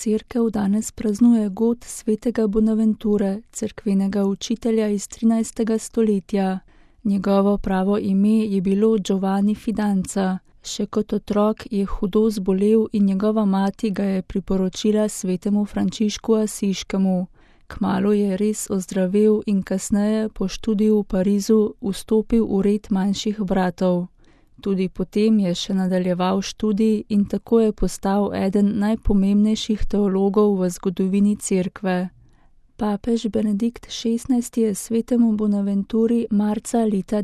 cerkev danes praznuje god svetega Bonaventure, cerkvenega učitelja iz 13. stoletja. Njegovo pravo ime je bilo Giovanni Fidanza. Še kot otrok je hudo zbolel in njegova mati ga je priporočila svetemu Frančišku Asiškemu. Kmalu je res ozdravel in kasneje po študiju v Parizu vstopil v red manjših bratov. Tudi potem je še nadaljeval študij in tako je postal eden najpomembnejših teologov v zgodovini cerkve. Papež Benedikt XVI je svetemu Bonaventuri marca leta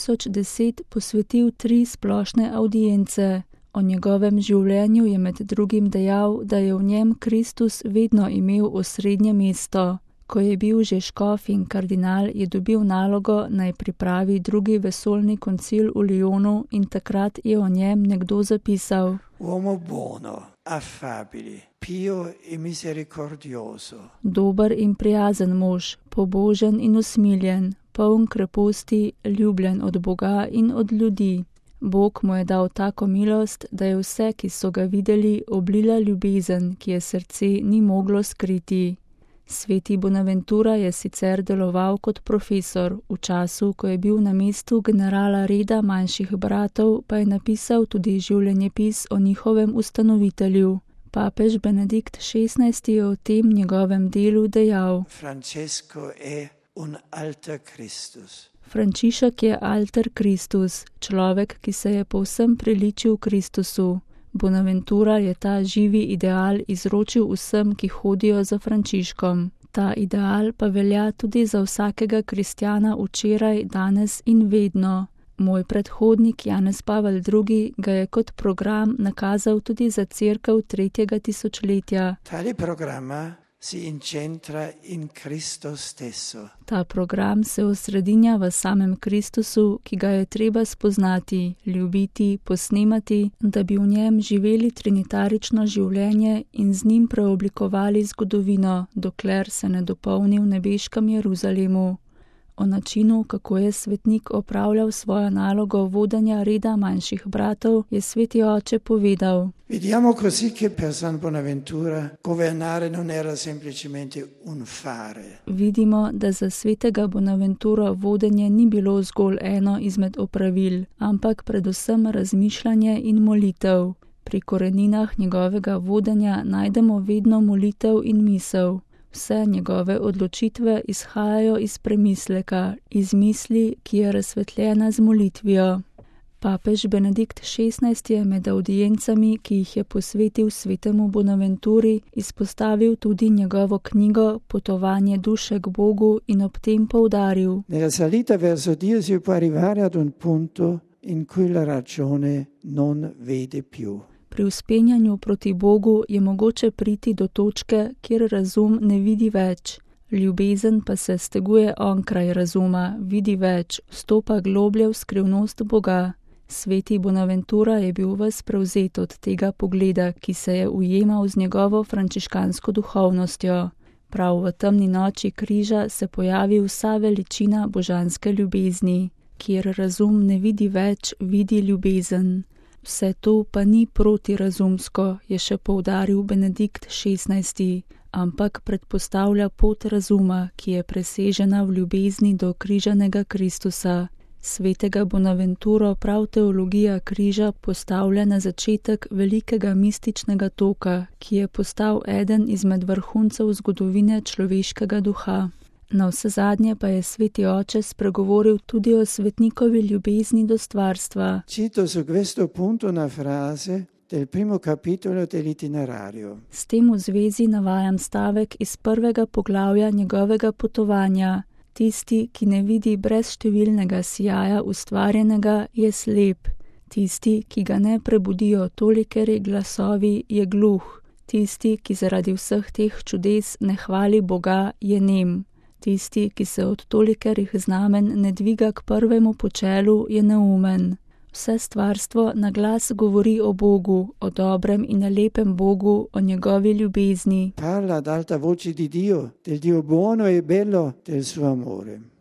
2010 posvetil 3 splošne avdience. O njegovem življenju je med drugim dejal, da je v njem Kristus vedno imel osrednje mesto. Ko je bil že škof in kardinal, je dobil nalogo, naj pripravi drugi vesoljni koncil v Lyonu in takrat je o njem nekdo zapisal: Uomo buono, affabili, pio e misericordioso. Dober in prijazen mož, pobožen in usmiljen, poln kreposti, ljubljen od Boga in od ljudi. Bog mu je dal tako milost, da je vse, ki so ga videli, oblila ljubezen, ki je srce ni moglo skriti. Sveti Bonaventura je sicer deloval kot profesor, v času, ko je bil na mestu generala reda manjših bratov, pa je napisal tudi življenjepis o njihovem ustanovitelju. Papež Benedikt XVI je o tem njegovem delu dejal: Francesco è un alter Christus. Frančišek je alter Kristus, človek, ki se je povsem priličil Kristusu. Bonaventura je ta živi ideal izročil vsem, ki hodijo za Frančiškom. Ta ideal pa velja tudi za vsakega kristjana včeraj, danes in vedno. Moj predhodnik Janez Pavel II. Ga je kot program nakazal tudi za cerkev 3. tisočletja. Tale programma si incentra in Cristo stesso. Ta program se osredinja v samem Kristusu, ki ga je treba spoznati, ljubiti, posnemati, da bi v njem živeli trinitarično življenje in z njim preoblikovali zgodovino, dokler se ne dopolni v nebeškem Jeruzalemu. O načinu, kako je svetnik opravljal svojo nalogo vodenja reda manjših bratov, je sveti oče povedal: Vediamo così che per San Bonaventura governare non era semplicemente un fare. Vidimo, da za svetega Bonaventuro vodenje ni bilo zgolj eno izmed opravil, ampak predvsem razmišljanje in molitev. Pri koreninah njegovega vodenja najdemo vedno molitev in misel. Vse njegove odločitve izhajajo iz premisleka, iz misli, ki je razsvetljena z molitvijo. Papež Benedikt XVI je med avdiencami, ki jih je posvetil svetemu Bonaventuri, izpostavil tudi njegovo knjigo Potovanje duše k Bogu in ob tem poudaril: Nella salita verso Dio si può arrivare ad un punto in cui la ragione non vede più. Pri vzpenjanju proti Bogu je mogoče priti do točke, kjer razum ne vidi več. Ljubezen pa se steguje onkraj razuma, vidi več, vstopa globlje v skrivnost Boga. Sveti Bonaventura je bil ves prevzet od tega pogleda, ki se je ujemal z njegovo frančiškansko duhovnostjo. Prav v temni noči križa se pojavi vsa veličina božanske ljubezni. Kjer razum ne vidi več, vidi ljubezen. Vse to pa ni protirazumsko, je še poudaril Benedikt XVI, ampak predpostavlja pot razuma, ki je presežena v ljubezni do križanega Kristusa. Svetega Bonaventuro prav teologija križa postavlja na začetek velikega mističnega toka, ki je postal eden izmed vrhuncev zgodovine človeškega duha. Navsezadnje pa je sveti oče spregovoril tudi o svetnikovi ljubezni do stvarstva. Cito su questo punto una frase del primo capitolo dell'Itinerario. S tem v zvezi navajam stavek iz 1. poglavja njegovega potovanja. Tisti, ki ne vidi brezštevilnega sijaja ustvarjenega, je slep. Tisti, ki ga ne prebudijo tolikeri glasovi, je gluh. Tisti, ki zaradi vseh teh čudes ne hvali Boga, je nem. Tisti, ki se od tolikerih znamen ne dviga k prvemu počelu, je neumen. Vse stvarstvo na glas govori o Bogu, o dobrem in lepem Bogu, o njegovi ljubezni. Parla ad alta voce di Dio, del Dio buono e bello del suo amore.